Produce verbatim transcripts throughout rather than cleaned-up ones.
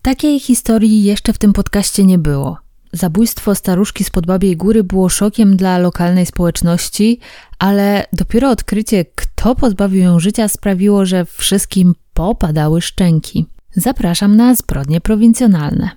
Takiej historii jeszcze w tym podcaście nie było. Zabójstwo staruszki spod Babiej Góry było szokiem dla lokalnej społeczności, ale dopiero odkrycie, kto pozbawił ją życia, sprawiło, że wszystkim popadały szczęki. Zapraszam na zbrodnie prowincjonalne.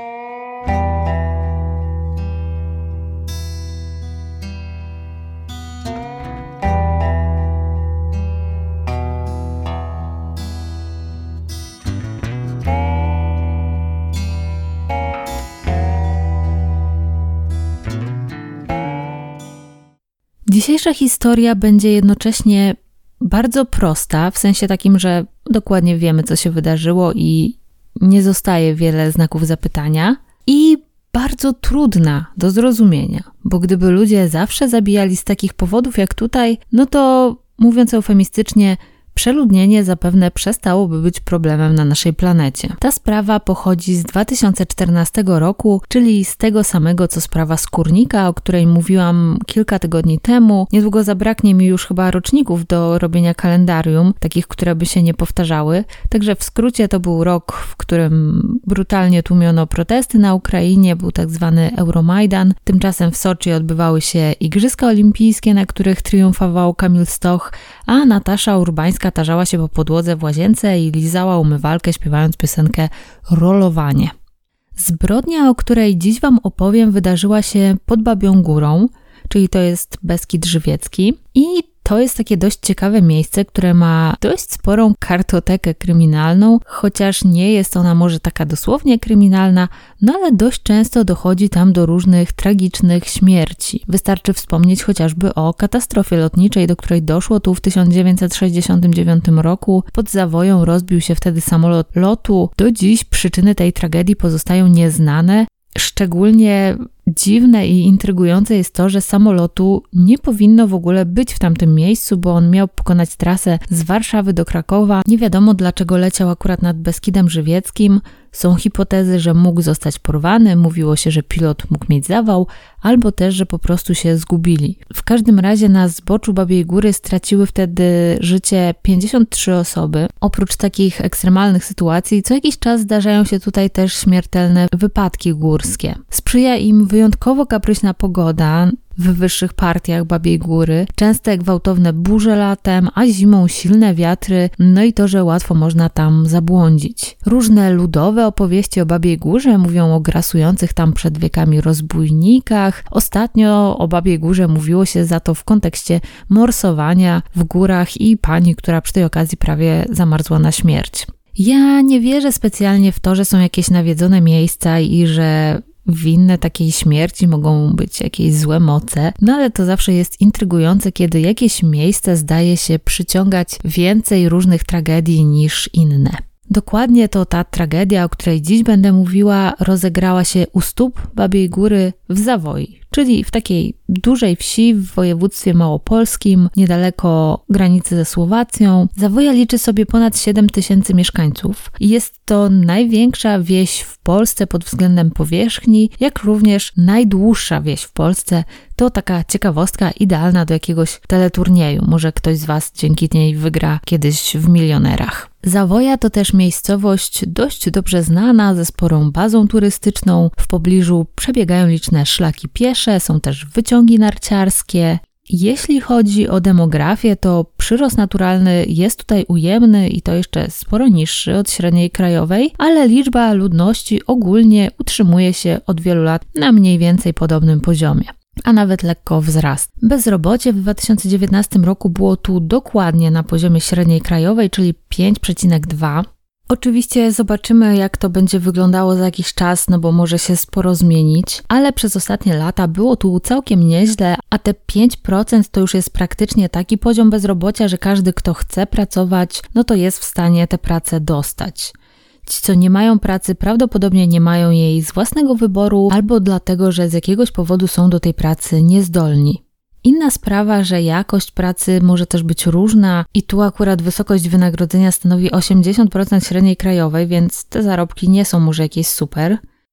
Dzisiejsza historia będzie jednocześnie bardzo prosta, w sensie takim, że dokładnie wiemy, co się wydarzyło i nie zostaje wiele znaków zapytania, i bardzo trudna do zrozumienia, bo gdyby ludzie zawsze zabijali z takich powodów jak tutaj, no to, mówiąc eufemistycznie, przeludnienie zapewne przestałoby być problemem na naszej planecie. Ta sprawa pochodzi z dwa tysiące czternastego roku, czyli z tego samego co sprawa Skórnika, o której mówiłam kilka tygodni temu. Niedługo zabraknie mi już chyba roczników do robienia kalendarium, takich, które by się nie powtarzały. Także w skrócie to był rok, w którym brutalnie tłumiono protesty na Ukrainie, był tak zwany Euromajdan. Tymczasem w Soczi odbywały się Igrzyska Olimpijskie, na których triumfował Kamil Stoch, a Natasza Urbańska tarzała się po podłodze w łazience i lizała umywalkę, śpiewając piosenkę Rolowanie. Zbrodnia, o której dziś Wam opowiem, wydarzyła się pod Babią Górą, czyli to jest Beskid Żywiecki, i to jest takie dość ciekawe miejsce, które ma dość sporą kartotekę kryminalną, chociaż nie jest ona może taka dosłownie kryminalna, no ale dość często dochodzi tam do różnych tragicznych śmierci. Wystarczy wspomnieć chociażby o katastrofie lotniczej, do której doszło tu w tysiąc dziewięćset sześćdziesiątym dziewiątym roku. Pod Zawoją rozbił się wtedy samolot lotu. Do dziś przyczyny tej tragedii pozostają nieznane. Szczególnie dziwne i intrygujące jest to, że samolotu nie powinno w ogóle być w tamtym miejscu, bo on miał pokonać trasę z Warszawy do Krakowa. Nie wiadomo, dlaczego leciał akurat nad Beskidem Żywieckim. Są hipotezy, że mógł zostać porwany, mówiło się, że pilot mógł mieć zawał, albo też, że po prostu się zgubili. W każdym razie na zboczu Babiej Góry straciły wtedy życie pięćdziesiąt trzy osoby. Oprócz takich ekstremalnych sytuacji, co jakiś czas zdarzają się tutaj też śmiertelne wypadki górskie. Sprzyja im wyjątkowo kapryśna pogoda w wyższych partiach Babiej Góry, częste gwałtowne burze latem, a zimą silne wiatry, no i to, że łatwo można tam zabłądzić. Różne ludowe opowieści o Babiej Górze mówią o grasujących tam przed wiekami rozbójnikach. Ostatnio o Babiej Górze mówiło się za to w kontekście morsowania w górach i pani, która przy tej okazji prawie zamarzła na śmierć. Ja nie wierzę specjalnie w to, że są jakieś nawiedzone miejsca i że winne takiej śmierci mogą być jakieś złe moce, no ale to zawsze jest intrygujące, kiedy jakieś miejsce zdaje się przyciągać więcej różnych tragedii niż inne. Dokładnie to ta tragedia, o której dziś będę mówiła, rozegrała się u stóp Babiej Góry w Zawoi, czyli w takiej dużej wsi w województwie małopolskim, niedaleko granicy ze Słowacją. Zawoja liczy sobie ponad siedem tysięcy mieszkańców i jest to największa wieś w Polsce pod względem powierzchni, jak również najdłuższa wieś w Polsce. To taka ciekawostka idealna do jakiegoś teleturnieju. Może ktoś z Was dzięki niej wygra kiedyś w milionerach. Zawoja to też miejscowość dość dobrze znana, ze sporą bazą turystyczną. W pobliżu przebiegają liczne szlaki piesze, są też wyciągi narciarskie. Jeśli chodzi o demografię, to przyrost naturalny jest tutaj ujemny i to jeszcze sporo niższy od średniej krajowej, ale liczba ludności ogólnie utrzymuje się od wielu lat na mniej więcej podobnym poziomie, a nawet lekko wzrasta. Bezrobocie w dwa tysiące dziewiętnastym roku było tu dokładnie na poziomie średniej krajowej, czyli pięć przecinek dwa. Oczywiście zobaczymy, jak to będzie wyglądało za jakiś czas, no bo może się sporo zmienić, ale przez ostatnie lata było tu całkiem nieźle, a te pięć procent to już jest praktycznie taki poziom bezrobocia, że każdy, kto chce pracować, no to jest w stanie tę pracę dostać. Ci, co nie mają pracy, prawdopodobnie nie mają jej z własnego wyboru albo dlatego, że z jakiegoś powodu są do tej pracy niezdolni. Inna sprawa, że jakość pracy może też być różna i tu akurat wysokość wynagrodzenia stanowi osiemdziesiąt procent średniej krajowej, więc te zarobki nie są może jakieś super.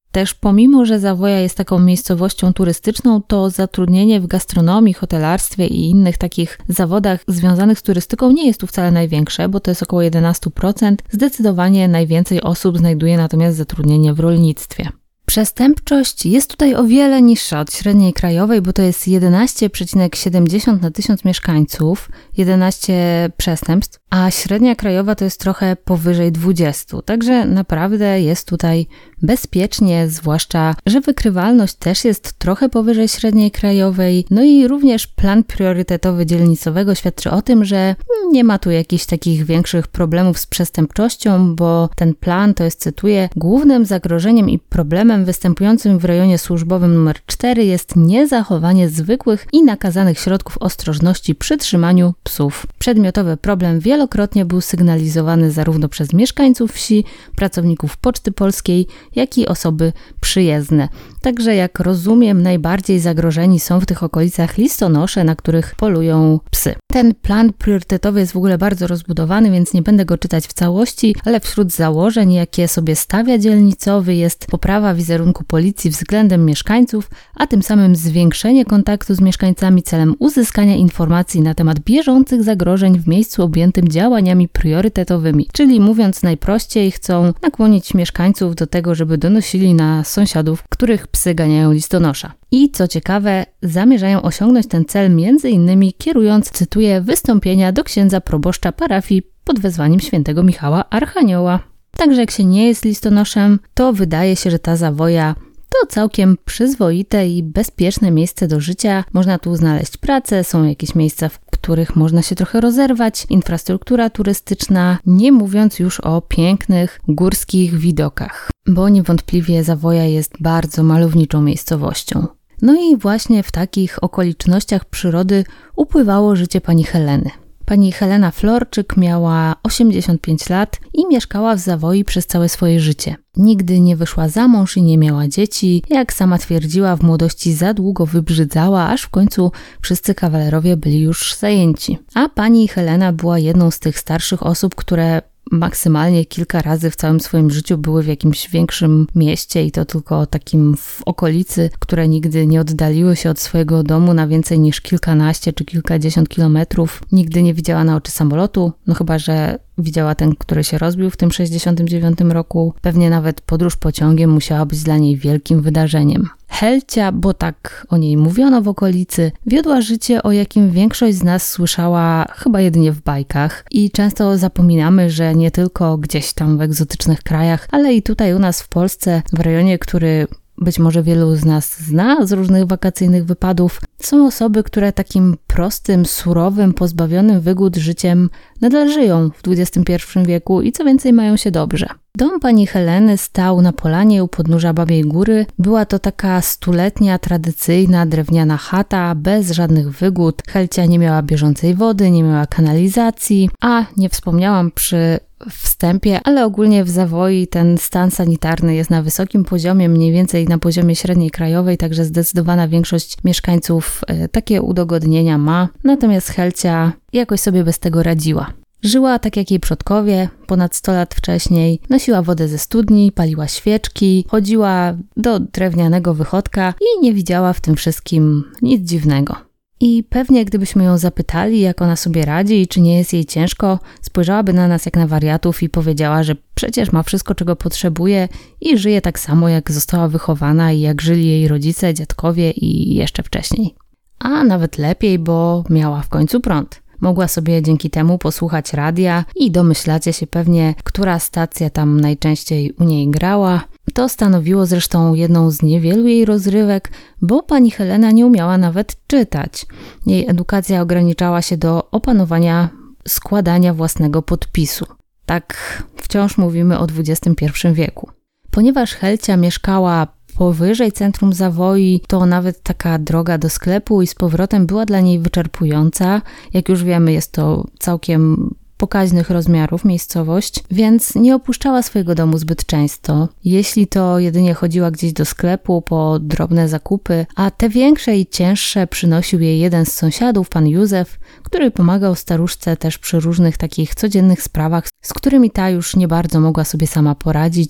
Też pomimo, że Zawoja jest taką miejscowością turystyczną, to zatrudnienie w gastronomii, hotelarstwie i innych takich zawodach związanych z turystyką nie jest tu wcale największe, bo to jest około jedenaście procent. Zdecydowanie najwięcej osób znajduje natomiast zatrudnienie w rolnictwie. Przestępczość jest tutaj o wiele niższa od średniej krajowej, bo to jest jedenaście przecinek siedemdziesiąt na tysiąc mieszkańców, jedenaście przestępstw, a średnia krajowa to jest trochę powyżej dwadzieścia. Także naprawdę jest tutaj bezpiecznie, zwłaszcza, że wykrywalność też jest trochę powyżej średniej krajowej. No i również plan priorytetowy dzielnicowego świadczy o tym, że nie ma tu jakichś takich większych problemów z przestępczością, bo ten plan, to jest, cytuję, głównym zagrożeniem i problemem występującym w rejonie służbowym numer cztery jest niezachowanie zwykłych i nakazanych środków ostrożności przy trzymaniu psów. Przedmiotowy problem wielokrotnie był sygnalizowany zarówno przez mieszkańców wsi, pracowników Poczty Polskiej, jak i osoby przyjezdne. Także jak rozumiem, najbardziej zagrożeni są w tych okolicach listonosze, na których polują psy. Ten plan priorytetowy jest w ogóle bardzo rozbudowany, więc nie będę go czytać w całości, ale wśród założeń, jakie sobie stawia dzielnicowy, jest poprawa wizerunku policji względem mieszkańców, a tym samym zwiększenie kontaktu z mieszkańcami celem uzyskania informacji na temat bieżących zagrożeń w miejscu objętym działaniami priorytetowymi. Czyli mówiąc najprościej, chcą nakłonić mieszkańców do tego, żeby donosili na sąsiadów, których psy ganiają listonosza. I co ciekawe, zamierzają osiągnąć ten cel między innymi kierując, cytuję, wystąpienia do księdza proboszcza parafii pod wezwaniem świętego Michała Archanioła. Także jak się nie jest listonoszem, to wydaje się, że ta Zawoja to całkiem przyzwoite i bezpieczne miejsce do życia. Można tu znaleźć pracę, są jakieś miejsca, w których można się trochę rozerwać, infrastruktura turystyczna, nie mówiąc już o pięknych górskich widokach, bo niewątpliwie Zawoja jest bardzo malowniczą miejscowością. No i właśnie w takich okolicznościach przyrody upływało życie pani Heleny. Pani Helena Florczyk miała osiemdziesiąt pięć lat i mieszkała w Zawoi przez całe swoje życie. Nigdy nie wyszła za mąż i nie miała dzieci. Jak sama twierdziła, w młodości za długo wybrzydzała, aż w końcu wszyscy kawalerowie byli już zajęci. A pani Helena była jedną z tych starszych osób, które maksymalnie kilka razy w całym swoim życiu były w jakimś większym mieście i to tylko takim w okolicy, które nigdy nie oddaliły się od swojego domu na więcej niż kilkanaście czy kilkadziesiąt kilometrów. Nigdy nie widziała na oczy samolotu, no chyba że widziała ten, który się rozbił w tym sześćdziesiątym dziewiątym roku. Pewnie nawet podróż pociągiem musiała być dla niej wielkim wydarzeniem. Helcia, bo tak o niej mówiono w okolicy, wiodła życie, o jakim większość z nas słyszała chyba jedynie w bajkach i często zapominamy, że nie tylko gdzieś tam w egzotycznych krajach, ale i tutaj u nas w Polsce, w rejonie, który być może wielu z nas zna z różnych wakacyjnych wypadów, są osoby, które takim prostym, surowym, pozbawionym wygód życiem nadal żyją w dwudziestym pierwszym wieku i co więcej mają się dobrze. Dom pani Heleny stał na polanie u podnóża Babiej Góry. Była to taka stuletnia, tradycyjna, drewniana chata, bez żadnych wygód. Helcia nie miała bieżącej wody, nie miała kanalizacji, a nie wspomniałam przy wstępie, ale ogólnie w Zawoi ten stan sanitarny jest na wysokim poziomie, mniej więcej na poziomie średniej krajowej, także zdecydowana większość mieszkańców takie udogodnienia ma, natomiast Helcia jakoś sobie bez tego radziła. Żyła tak jak jej przodkowie, ponad sto lat wcześniej, nosiła wodę ze studni, paliła świeczki, chodziła do drewnianego wychodka i nie widziała w tym wszystkim nic dziwnego. I pewnie gdybyśmy ją zapytali, jak ona sobie radzi i czy nie jest jej ciężko, spojrzałaby na nas jak na wariatów i powiedziała, że przecież ma wszystko, czego potrzebuje i żyje tak samo, jak została wychowana i jak żyli jej rodzice, dziadkowie i jeszcze wcześniej. A nawet lepiej, bo miała w końcu prąd. Mogła sobie dzięki temu posłuchać radia i domyślacie się pewnie, która stacja tam najczęściej u niej grała. To stanowiło zresztą jedną z niewielu jej rozrywek, bo pani Helena nie umiała nawet czytać. Jej edukacja ograniczała się do opanowania składania własnego podpisu. Tak wciąż mówimy o dwudziestym pierwszym wieku. Ponieważ Helcia mieszkała powyżej centrum Zawoi, to nawet taka droga do sklepu i z powrotem była dla niej wyczerpująca. Jak już wiemy, jest to całkiem pokaźnych rozmiarów miejscowość, więc nie opuszczała swojego domu zbyt często. Jeśli to jedynie chodziła gdzieś do sklepu po drobne zakupy, a te większe i cięższe przynosił jej jeden z sąsiadów, pan Józef, który pomagał staruszce też przy różnych takich codziennych sprawach, z którymi ta już nie bardzo mogła sobie sama poradzić.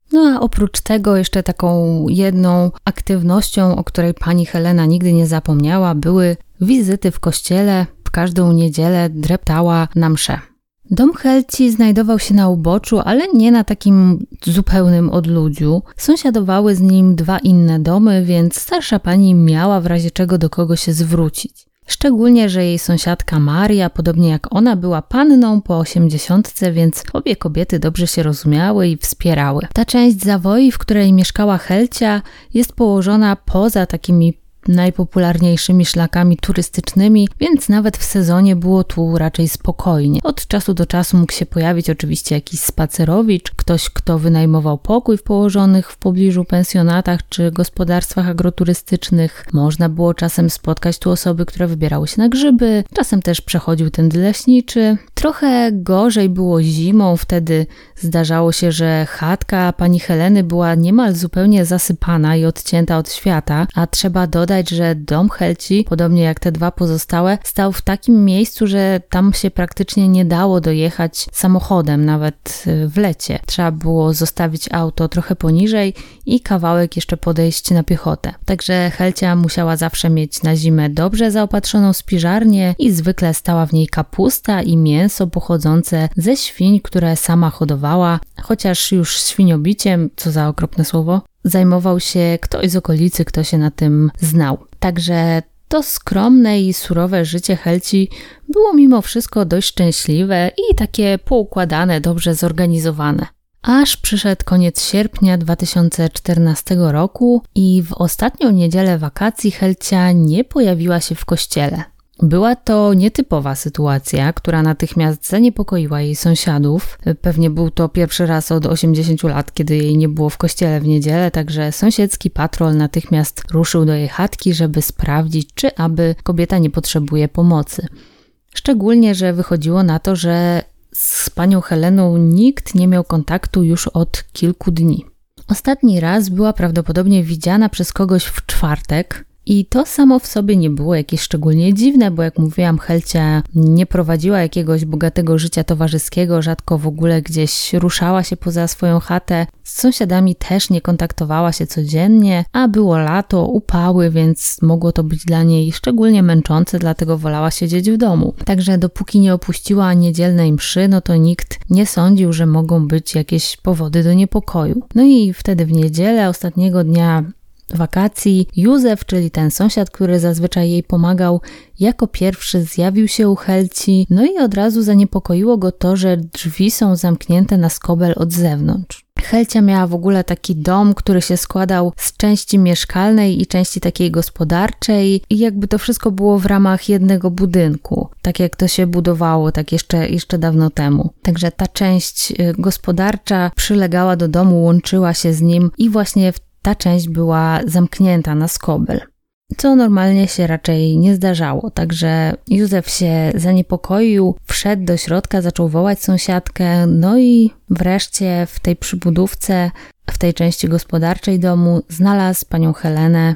No a oprócz tego jeszcze taką jedną aktywnością, o której pani Helena nigdy nie zapomniała, były wizyty w kościele. W każdą niedzielę dreptała na mszę. Dom Helci znajdował się na uboczu, ale nie na takim zupełnym odludziu. Sąsiadowały z nim dwa inne domy, więc starsza pani miała w razie czego do kogo się zwrócić. Szczególnie, że jej sąsiadka Maria, podobnie jak ona, była panną po osiemdziesiątce, więc obie kobiety dobrze się rozumiały i wspierały. Ta część Zawoi, w której mieszkała Helcia, jest położona poza takimi najpopularniejszymi szlakami turystycznymi, więc nawet w sezonie było tu raczej spokojnie. Od czasu do czasu mógł się pojawić oczywiście jakiś spacerowicz, ktoś, kto wynajmował pokój w położonych w pobliżu pensjonatach czy gospodarstwach agroturystycznych. Można było czasem spotkać tu osoby, które wybierały się na grzyby, czasem też przechodził tędy leśniczy. Trochę gorzej było zimą, wtedy zdarzało się, że chatka pani Heleny była niemal zupełnie zasypana i odcięta od świata, a trzeba dodać, że dom Helci, podobnie jak te dwa pozostałe, stał w takim miejscu, że tam się praktycznie nie dało dojechać samochodem, nawet w lecie. Trzeba było zostawić auto trochę poniżej i kawałek jeszcze podejść na piechotę. Także Helcia musiała zawsze mieć na zimę dobrze zaopatrzoną spiżarnię i zwykle stała w niej kapusta i mięso pochodzące ze świń, które sama hodowała, chociaż już świniobiciem, co za okropne słowo, zajmował się ktoś z okolicy, kto się na tym znał. Także to skromne i surowe życie Helci było mimo wszystko dość szczęśliwe i takie poukładane, dobrze zorganizowane. Aż przyszedł koniec sierpnia dwa tysiące czternastego roku i w ostatnią niedzielę wakacji Helcia nie pojawiła się w kościele. Była to nietypowa sytuacja, która natychmiast zaniepokoiła jej sąsiadów. Pewnie był to pierwszy raz od osiemdziesięciu lat, kiedy jej nie było w kościele w niedzielę, także sąsiedzki patrol natychmiast ruszył do jej chatki, żeby sprawdzić, czy aby kobieta nie potrzebuje pomocy. Szczególnie, że wychodziło na to, że z panią Heleną nikt nie miał kontaktu już od kilku dni. Ostatni raz była prawdopodobnie widziana przez kogoś w czwartek, i to samo w sobie nie było jakieś szczególnie dziwne, bo jak mówiłam, Helcia nie prowadziła jakiegoś bogatego życia towarzyskiego, rzadko w ogóle gdzieś ruszała się poza swoją chatę. Z sąsiadami też nie kontaktowała się codziennie, a było lato, upały, więc mogło to być dla niej szczególnie męczące, dlatego wolała siedzieć w domu. Także dopóki nie opuściła niedzielnej mszy, no to nikt nie sądził, że mogą być jakieś powody do niepokoju. No i wtedy w niedzielę, ostatniego dnia wakacji, Józef, czyli ten sąsiad, który zazwyczaj jej pomagał, jako pierwszy zjawił się u Helci, no i od razu zaniepokoiło go to, że drzwi są zamknięte na skobel od zewnątrz. Helcia miała w ogóle taki dom, który się składał z części mieszkalnej i części takiej gospodarczej i jakby to wszystko było w ramach jednego budynku, tak jak to się budowało tak jeszcze, jeszcze dawno temu. Także ta część gospodarcza przylegała do domu, łączyła się z nim i właśnie w ta część była zamknięta na skobel, co normalnie się raczej nie zdarzało. Także Józef się zaniepokoił, wszedł do środka, zaczął wołać sąsiadkę, no i wreszcie w tej przybudówce, w tej części gospodarczej domu znalazł panią Helenę,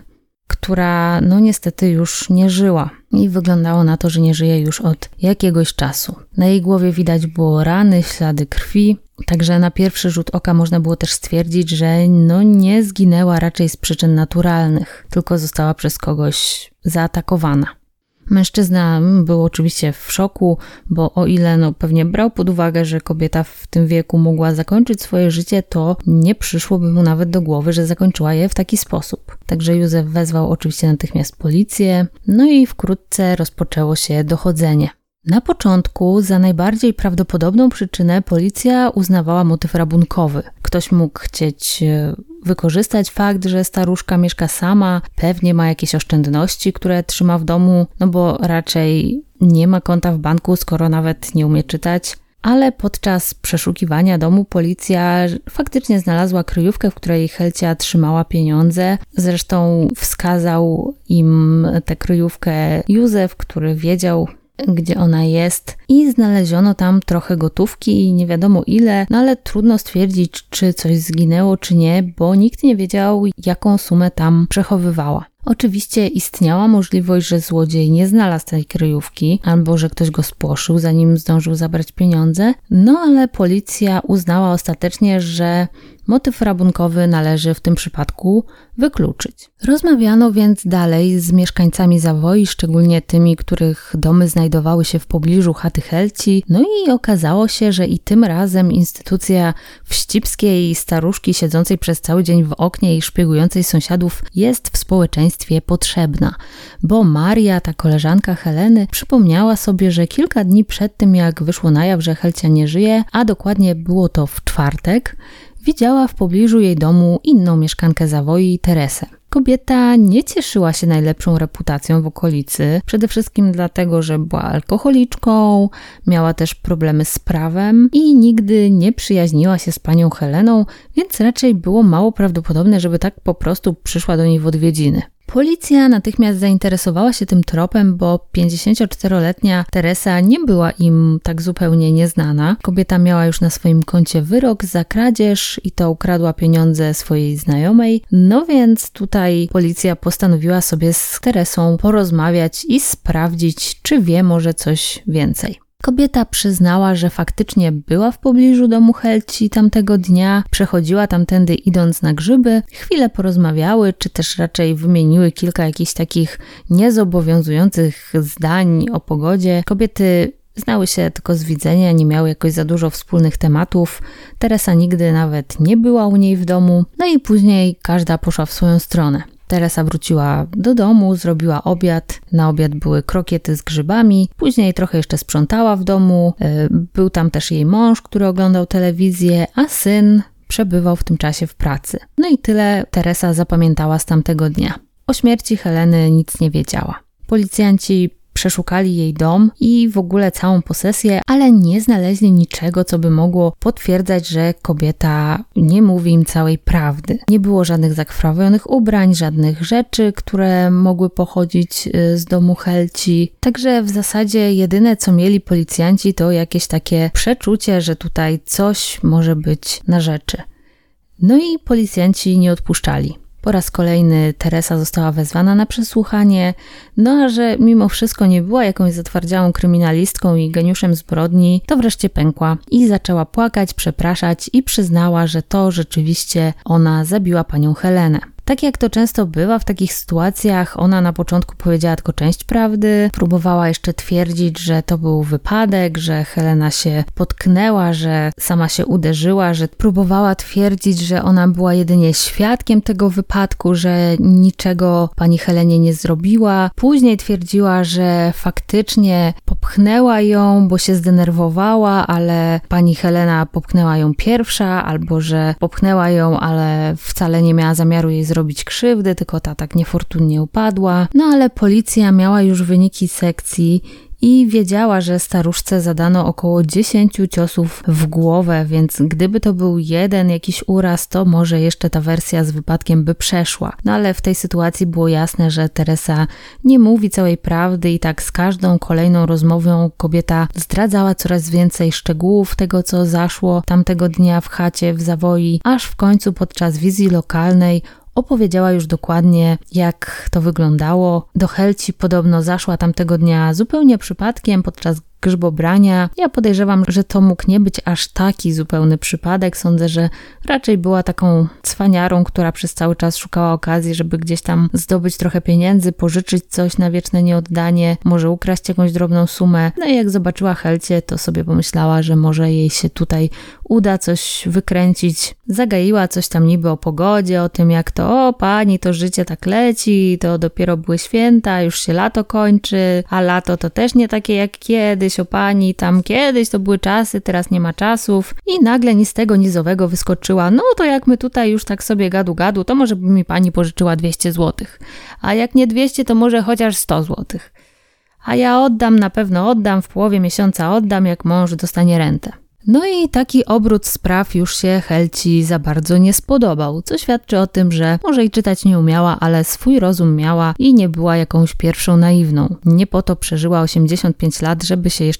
która no niestety już nie żyła i wyglądało na to, że nie żyje już od jakiegoś czasu. Na jej głowie widać było rany, ślady krwi, także na pierwszy rzut oka można było też stwierdzić, że no nie zginęła raczej z przyczyn naturalnych, tylko została przez kogoś zaatakowana. Mężczyzna był oczywiście w szoku, bo o ile no pewnie brał pod uwagę, że kobieta w tym wieku mogła zakończyć swoje życie, to nie przyszłoby mu nawet do głowy, że zakończyła je w taki sposób. Także Józef wezwał oczywiście natychmiast policję, no i wkrótce rozpoczęło się dochodzenie. Na początku za najbardziej prawdopodobną przyczynę policja uznawała motyw rabunkowy. Ktoś mógł chcieć wykorzystać fakt, że staruszka mieszka sama, pewnie ma jakieś oszczędności, które trzyma w domu, no bo raczej nie ma konta w banku, skoro nawet nie umie czytać. Ale podczas przeszukiwania domu policja faktycznie znalazła kryjówkę, w której Helcia trzymała pieniądze. Zresztą wskazał im tę kryjówkę Józef, który wiedział, gdzie ona jest, i znaleziono tam trochę gotówki i nie wiadomo ile, no ale trudno stwierdzić, czy coś zginęło, czy nie, bo nikt nie wiedział, jaką sumę tam przechowywała. Oczywiście istniała możliwość, że złodziej nie znalazł tej kryjówki, albo że ktoś go spłoszył, zanim zdążył zabrać pieniądze, no ale policja uznała ostatecznie, że motyw rabunkowy należy w tym przypadku wykluczyć. Rozmawiano więc dalej z mieszkańcami Zawoi, szczególnie tymi, których domy znajdowały się w pobliżu chaty Helci, no i okazało się, że i tym razem instytucja wścibskiej staruszki siedzącej przez cały dzień w oknie i szpiegującej sąsiadów jest w społeczeństwie potrzebna, bo Maria, ta koleżanka Heleny, przypomniała sobie, że kilka dni przed tym, jak wyszło na jaw, że Helcia nie żyje, a dokładnie było to w czwartek, widziała w pobliżu jej domu inną mieszkankę Zawoi, Teresę. Kobieta nie cieszyła się najlepszą reputacją w okolicy, przede wszystkim dlatego, że była alkoholiczką, miała też problemy z prawem i nigdy nie przyjaźniła się z panią Heleną, więc raczej było mało prawdopodobne, żeby tak po prostu przyszła do niej w odwiedziny. Policja natychmiast zainteresowała się tym tropem, bo pięćdziesięcioczteroletnia Teresa nie była im tak zupełnie nieznana. Kobieta miała już na swoim koncie wyrok za kradzież i to ukradła pieniądze swojej znajomej. No więc tutaj policja postanowiła sobie z Teresą porozmawiać i sprawdzić, czy wie może coś więcej. Kobieta przyznała, że faktycznie była w pobliżu domu Helci tamtego dnia, przechodziła tamtędy idąc na grzyby, chwilę porozmawiały, czy też raczej wymieniły kilka jakichś takich niezobowiązujących zdań o pogodzie. Kobiety znały się tylko z widzenia, nie miały jakoś za dużo wspólnych tematów. Teresa nigdy nawet nie była u niej w domu, no i później każda poszła w swoją stronę. Teresa wróciła do domu, zrobiła obiad. Na obiad były krokiety z grzybami. Później trochę jeszcze sprzątała w domu. Był tam też jej mąż, który oglądał telewizję, a syn przebywał w tym czasie w pracy. No i tyle Teresa zapamiętała z tamtego dnia. O śmierci Heleny nic nie wiedziała. Policjanci przeszukali jej dom i w ogóle całą posesję, ale nie znaleźli niczego, co by mogło potwierdzać, że kobieta nie mówi im całej prawdy. Nie było żadnych zakrwawionych ubrań, żadnych rzeczy, które mogły pochodzić z domu Helci. Także w zasadzie jedyne, co mieli policjanci, to jakieś takie przeczucie, że tutaj coś może być na rzeczy. No i policjanci nie odpuszczali. Po raz kolejny Teresa została wezwana na przesłuchanie, no a że mimo wszystko nie była jakąś zatwardziałą kryminalistką i geniuszem zbrodni, to wreszcie pękła i zaczęła płakać, przepraszać i przyznała, że to rzeczywiście ona zabiła panią Helenę. Tak jak to często bywa w takich sytuacjach, ona na początku powiedziała tylko część prawdy, próbowała jeszcze twierdzić, że to był wypadek, że Helena się potknęła, że sama się uderzyła, że próbowała twierdzić, że ona była jedynie świadkiem tego wypadku, że niczego pani Helenie nie zrobiła. Później twierdziła, że faktycznie popchnęła ją, bo się zdenerwowała, ale pani Helena popchnęła ją pierwsza, albo że popchnęła ją, ale wcale nie miała zamiaru jej zrobić krzywdy, tylko ta tak niefortunnie upadła. No ale policja miała już wyniki sekcji i wiedziała, że staruszce zadano około dziesięciu ciosów w głowę, więc gdyby to był jeden jakiś uraz, to może jeszcze ta wersja z wypadkiem by przeszła. No ale w tej sytuacji było jasne, że Teresa nie mówi całej prawdy i tak z każdą kolejną rozmową kobieta zdradzała coraz więcej szczegółów tego, co zaszło tamtego dnia w chacie w Zawoi, aż w końcu podczas wizji lokalnej opowiedziała już dokładnie, jak to wyglądało. Do Helci podobno zaszła tamtego dnia zupełnie przypadkiem podczas grzybobrania. Ja podejrzewam, że to mógł nie być aż taki zupełny przypadek. Sądzę, że raczej była taką cwaniarą, która przez cały czas szukała okazji, żeby gdzieś tam zdobyć trochę pieniędzy, pożyczyć coś na wieczne nieoddanie, może ukraść jakąś drobną sumę. No i jak zobaczyła Helcię, to sobie pomyślała, że może jej się tutaj uda coś wykręcić. Zagaiła coś tam niby o pogodzie, o tym jak to, o pani, to życie tak leci, to dopiero były święta, już się lato kończy, a lato to też nie takie jak kiedyś, o pani, tam kiedyś to były czasy, teraz nie ma czasów. I nagle ni z tego, ni z owego wyskoczyła, no to jak my tutaj już tak sobie gadu gadu, to może by mi pani pożyczyła dwieście złotych. A jak nie dwieście, to może chociaż sto złotych. A ja oddam, na pewno oddam, w połowie miesiąca oddam, jak mąż dostanie rentę. No i taki obrót spraw już się Helci za bardzo nie spodobał, co świadczy o tym, że może i czytać nie umiała, ale swój rozum miała i nie była jakąś pierwszą naiwną. Nie po to przeżyła osiemdziesiąt pięć lat, żeby się jeszcze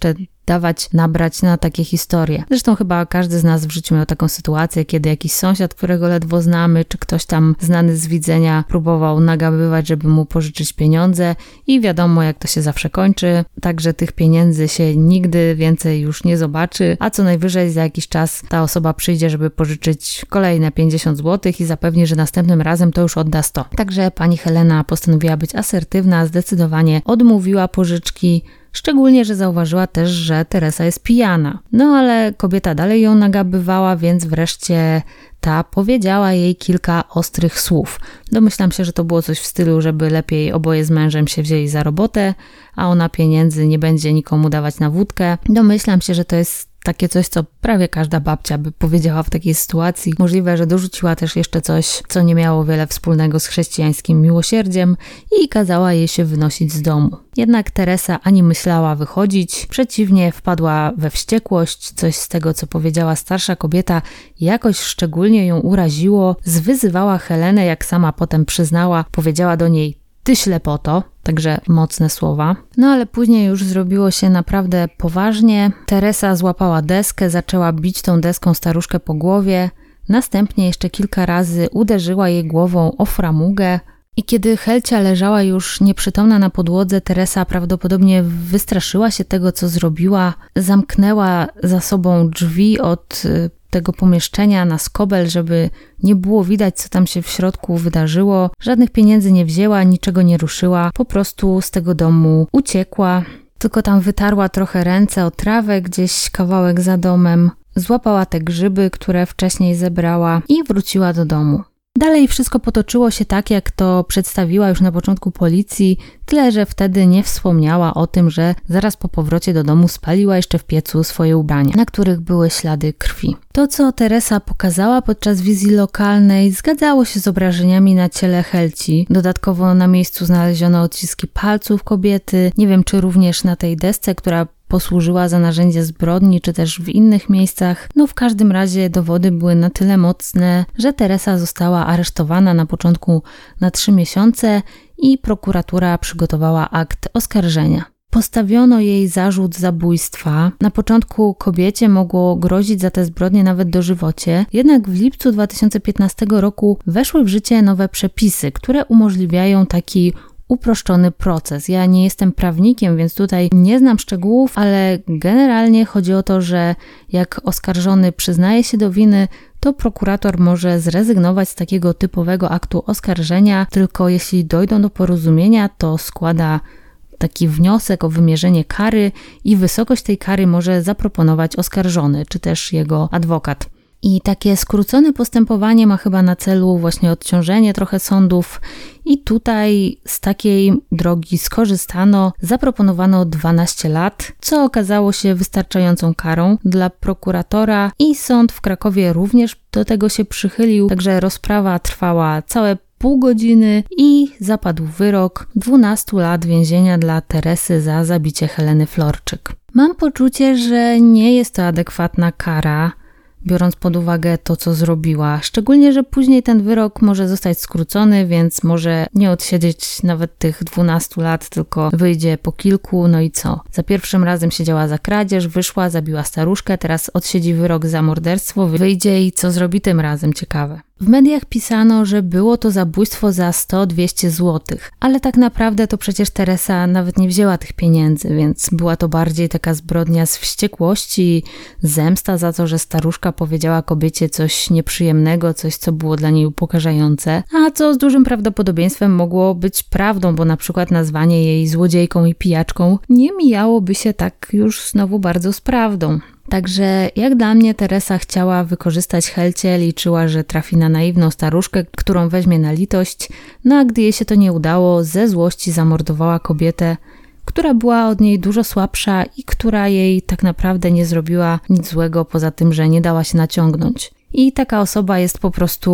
dawać nabrać na takie historie. Zresztą chyba każdy z nas w życiu miał taką sytuację, kiedy jakiś sąsiad, którego ledwo znamy, czy ktoś tam znany z widzenia próbował nagabywać, żeby mu pożyczyć pieniądze i wiadomo, jak to się zawsze kończy. Także tych pieniędzy się nigdy więcej już nie zobaczy, a co najwyżej za jakiś czas ta osoba przyjdzie, żeby pożyczyć kolejne pięćdziesiąt złotych i zapewni, że następnym razem to już odda sto. Także pani Helena postanowiła być asertywna, zdecydowanie odmówiła pożyczki, szczególnie, że zauważyła też, że Teresa jest pijana. No ale kobieta dalej ją nagabywała, więc wreszcie ta powiedziała jej kilka ostrych słów. Domyślam się, że to było coś w stylu, żeby lepiej oboje z mężem się wzięli za robotę, a ona pieniędzy nie będzie nikomu dawać na wódkę. Domyślam się, że to jest takie coś, co prawie każda babcia by powiedziała w takiej sytuacji. Możliwe, że dorzuciła też jeszcze coś, co nie miało wiele wspólnego z chrześcijańskim miłosierdziem i kazała jej się wynosić z domu. Jednak Teresa ani myślała wychodzić, przeciwnie wpadła we wściekłość. Coś z tego, co powiedziała starsza kobieta, jakoś szczególnie ją uraziło. Zwyzywała Helenę, jak sama potem przyznała, powiedziała do niej: ty ślepoto, także mocne słowa. No ale później już zrobiło się naprawdę poważnie. Teresa złapała deskę, zaczęła bić tą deską staruszkę po głowie. Następnie jeszcze kilka razy uderzyła jej głową o framugę. I kiedy Helcia leżała już nieprzytomna na podłodze, Teresa prawdopodobnie wystraszyła się tego, co zrobiła. Zamknęła za sobą drzwi od tego pomieszczenia na skobel, żeby nie było widać, co tam się w środku wydarzyło. Żadnych pieniędzy nie wzięła, niczego nie ruszyła. Po prostu z tego domu uciekła. Tylko tam wytarła trochę ręce o trawę gdzieś kawałek za domem. Złapała te grzyby, które wcześniej zebrała i wróciła do domu. Dalej wszystko potoczyło się tak, jak to przedstawiła już na początku policji, tyle że wtedy nie wspomniała o tym, że zaraz po powrocie do domu spaliła jeszcze w piecu swoje ubrania, na których były ślady krwi. To, co Teresa pokazała podczas wizji lokalnej, zgadzało się z obrażeniami na ciele Helci. Dodatkowo na miejscu znaleziono odciski palców kobiety, nie wiem czy również na tej desce, która posłużyła za narzędzie zbrodni, czy też w innych miejscach. No w każdym razie dowody były na tyle mocne, że Teresa została aresztowana na początku na trzy miesiące i prokuratura przygotowała akt oskarżenia. Postawiono jej zarzut zabójstwa. Na początku kobiecie mogło grozić za te zbrodnie nawet dożywocie, jednak w lipcu dwa tysiące piętnastego roku weszły w życie nowe przepisy, które umożliwiają taki uproszczony proces. Ja nie jestem prawnikiem, więc tutaj nie znam szczegółów, ale generalnie chodzi o to, że jak oskarżony przyznaje się do winy, to prokurator może zrezygnować z takiego typowego aktu oskarżenia, tylko jeśli dojdą do porozumienia, to składa taki wniosek o wymierzenie kary i wysokość tej kary może zaproponować oskarżony, czy też jego adwokat. I takie skrócone postępowanie ma chyba na celu właśnie odciążenie trochę sądów i tutaj z takiej drogi skorzystano, zaproponowano dwanaście lat, co okazało się wystarczającą karą dla prokuratora i sąd w Krakowie również do tego się przychylił, także rozprawa trwała całe pół godziny i zapadł wyrok dwunastu lat więzienia dla Teresy za zabicie Heleny Florczyk. Mam poczucie, że nie jest to adekwatna kara, biorąc pod uwagę to, co zrobiła. Szczególnie, że później ten wyrok może zostać skrócony, więc może nie odsiedzieć nawet tych dwunastu lat, tylko wyjdzie po kilku, no i co? Za pierwszym razem siedziała za kradzież, wyszła, zabiła staruszkę, teraz odsiedzi wyrok za morderstwo, wyjdzie i co zrobi tym razem? Ciekawe. W mediach pisano, że było to zabójstwo za sto do dwustu złotych, ale tak naprawdę to przecież Teresa nawet nie wzięła tych pieniędzy, więc była to bardziej taka zbrodnia z wściekłości, zemsta za to, że staruszka powiedziała kobiecie coś nieprzyjemnego, coś, co było dla niej upokarzające, a co z dużym prawdopodobieństwem mogło być prawdą, bo na przykład nazwanie jej złodziejką i pijaczką nie mijałoby się tak już znowu bardzo z prawdą. Także jak dla mnie Teresa chciała wykorzystać Helcię, liczyła, że trafi na naiwną staruszkę, którą weźmie na litość, no a gdy jej się to nie udało, ze złości zamordowała kobietę, która była od niej dużo słabsza i która jej tak naprawdę nie zrobiła nic złego, poza tym, że nie dała się naciągnąć. I taka osoba jest po prostu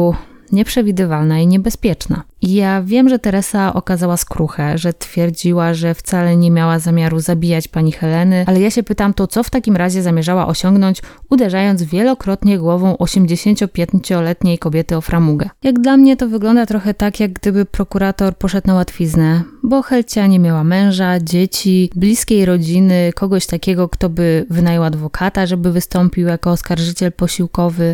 nieprzewidywalna i niebezpieczna. I ja wiem, że Teresa okazała skruchę, że twierdziła, że wcale nie miała zamiaru zabijać pani Heleny, ale ja się pytam, to co w takim razie zamierzała osiągnąć, uderzając wielokrotnie głową osiemdziesięciopięcioletniej kobiety o framugę. Jak dla mnie to wygląda trochę tak, jak gdyby prokurator poszedł na łatwiznę, bo Helcia nie miała męża, dzieci, bliskiej rodziny, kogoś takiego, kto by wynajął adwokata, żeby wystąpił jako oskarżyciel posiłkowy.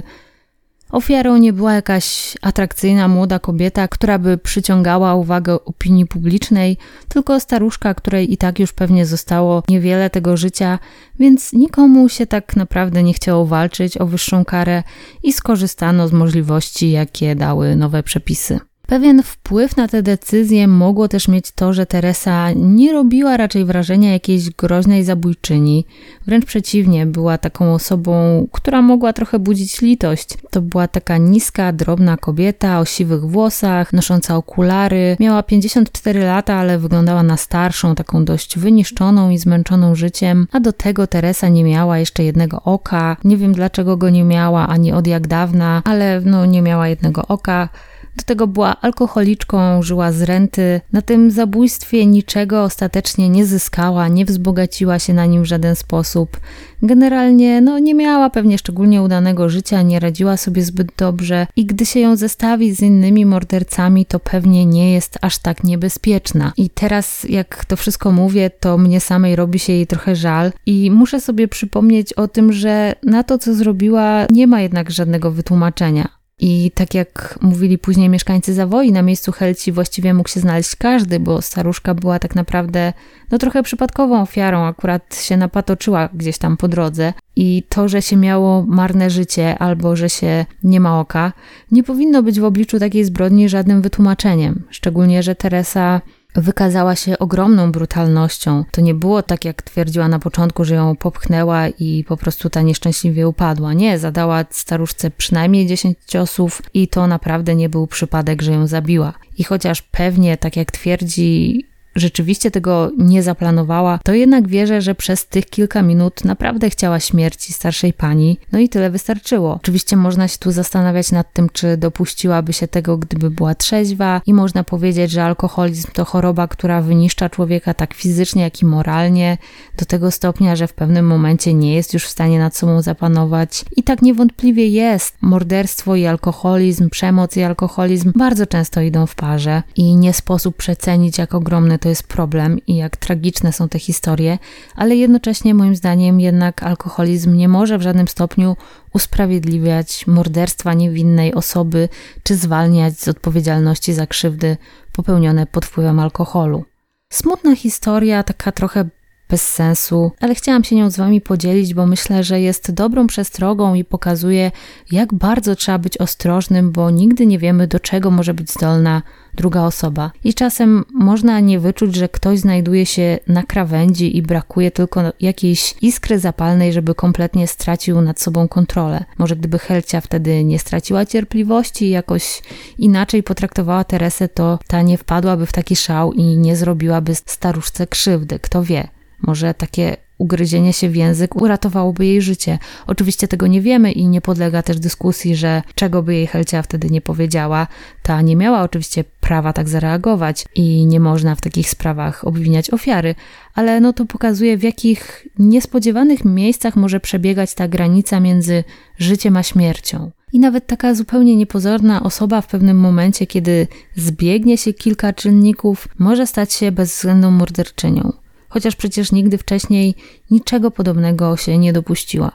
Ofiarą nie była jakaś atrakcyjna młoda kobieta, która by przyciągała uwagę opinii publicznej, tylko staruszka, której i tak już pewnie zostało niewiele tego życia, więc nikomu się tak naprawdę nie chciało walczyć o wyższą karę i skorzystano z możliwości, jakie dały nowe przepisy. Pewien wpływ na tę decyzję mogło też mieć to, że Teresa nie robiła raczej wrażenia jakiejś groźnej zabójczyni. Wręcz przeciwnie, była taką osobą, która mogła trochę budzić litość. To była taka niska, drobna kobieta o siwych włosach, nosząca okulary. Miała pięćdziesiąt cztery lata, ale wyglądała na starszą, taką dość wyniszczoną i zmęczoną życiem. A do tego Teresa nie miała jeszcze jednego oka. Nie wiem, dlaczego go nie miała, ani od jak dawna, ale no nie miała jednego oka. Do tego była alkoholiczką, żyła z renty. Na tym zabójstwie niczego ostatecznie nie zyskała, nie wzbogaciła się na nim w żaden sposób. Generalnie no, nie miała pewnie szczególnie udanego życia, nie radziła sobie zbyt dobrze i gdy się ją zestawi z innymi mordercami, to pewnie nie jest aż tak niebezpieczna. I teraz jak to wszystko mówię, to mnie samej robi się jej trochę żal i muszę sobie przypomnieć o tym, że na to, co zrobiła, nie ma jednak żadnego wytłumaczenia. I tak jak mówili później mieszkańcy Zawoi, na miejscu Helci właściwie mógł się znaleźć każdy, bo staruszka była tak naprawdę no trochę przypadkową ofiarą, akurat się napatoczyła gdzieś tam po drodze. I to, że się miało marne życie albo że się nie ma oka, nie powinno być w obliczu takiej zbrodni żadnym wytłumaczeniem. Szczególnie, że Teresa wykazała się ogromną brutalnością. To nie było tak, jak twierdziła na początku, że ją popchnęła i po prostu ta nieszczęśliwie upadła. Nie, zadała staruszce przynajmniej dziesięć ciosów i to naprawdę nie był przypadek, że ją zabiła. I chociaż pewnie, tak jak twierdzi, rzeczywiście tego nie zaplanowała, to jednak wierzę, że przez tych kilka minut naprawdę chciała śmierci starszej pani, no i tyle wystarczyło. Oczywiście można się tu zastanawiać nad tym, czy dopuściłaby się tego, gdyby była trzeźwa i można powiedzieć, że alkoholizm to choroba, która wyniszcza człowieka tak fizycznie, jak i moralnie, do tego stopnia, że w pewnym momencie nie jest już w stanie nad sobą zapanować. I tak niewątpliwie jest. Morderstwo i alkoholizm, przemoc i alkoholizm bardzo często idą w parze i nie sposób przecenić, jak ogromny to jest problem i jak tragiczne są te historie, ale jednocześnie moim zdaniem jednak alkoholizm nie może w żadnym stopniu usprawiedliwiać morderstwa niewinnej osoby czy zwalniać z odpowiedzialności za krzywdy popełnione pod wpływem alkoholu. Smutna historia, taka trochę bez sensu, ale chciałam się nią z wami podzielić, bo myślę, że jest dobrą przestrogą i pokazuje, jak bardzo trzeba być ostrożnym, bo nigdy nie wiemy, do czego może być zdolna druga osoba. I czasem można nie wyczuć, że ktoś znajduje się na krawędzi i brakuje tylko jakiejś iskry zapalnej, żeby kompletnie stracił nad sobą kontrolę. Może gdyby Helcia wtedy nie straciła cierpliwości i jakoś inaczej potraktowała Teresę, to ta nie wpadłaby w taki szał i nie zrobiłaby staruszce krzywdy. Kto wie? Może takie ugryzienie się w język uratowałoby jej życie. Oczywiście tego nie wiemy i nie podlega też dyskusji, że czego by jej Helcia wtedy nie powiedziała. Ta nie miała oczywiście prawa tak zareagować i nie można w takich sprawach obwiniać ofiary, ale no to pokazuje, w jakich niespodziewanych miejscach może przebiegać ta granica między życiem a śmiercią. I nawet taka zupełnie niepozorna osoba w pewnym momencie, kiedy zbiegnie się kilka czynników, może stać się bezwzględną morderczynią. Chociaż przecież nigdy wcześniej niczego podobnego się nie dopuściła.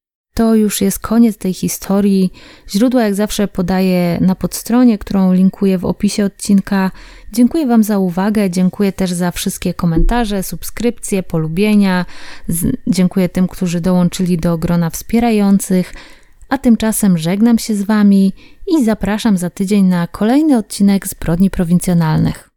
To już jest koniec tej historii. Źródła jak zawsze podaję na podstronie, którą linkuję w opisie odcinka. Dziękuję wam za uwagę, dziękuję też za wszystkie komentarze, subskrypcje, polubienia. Dziękuję tym, którzy dołączyli do grona wspierających. A tymczasem żegnam się z wami i zapraszam za tydzień na kolejny odcinek Zbrodni Prowincjonalnych.